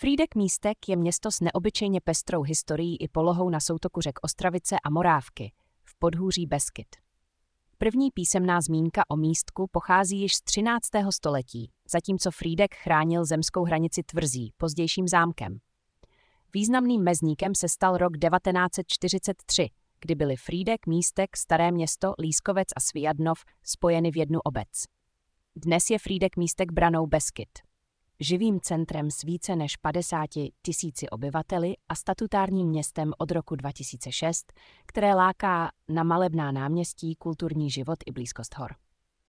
Frýdek-Místek je město s neobyčejně pestrou historií i polohou na soutoku řek Ostravice a Morávky v podhůří Beskyd. První písemná zmínka o místku pochází již z 13. století, zatímco Frýdek chránil zemskou hranici tvrzí, pozdějším zámkem. Významným mezníkem se stal rok 1943, kdy byly Frýdek, Místek, Staré Město, Lískovec a Sviadnov spojeny v jednu obec. Dnes je Frýdek-Místek branou Beskyd, živým centrem s více než 50 000 obyvateli a statutárním městem od roku 2006, které láká na malebná náměstí, kulturní život i blízkost hor.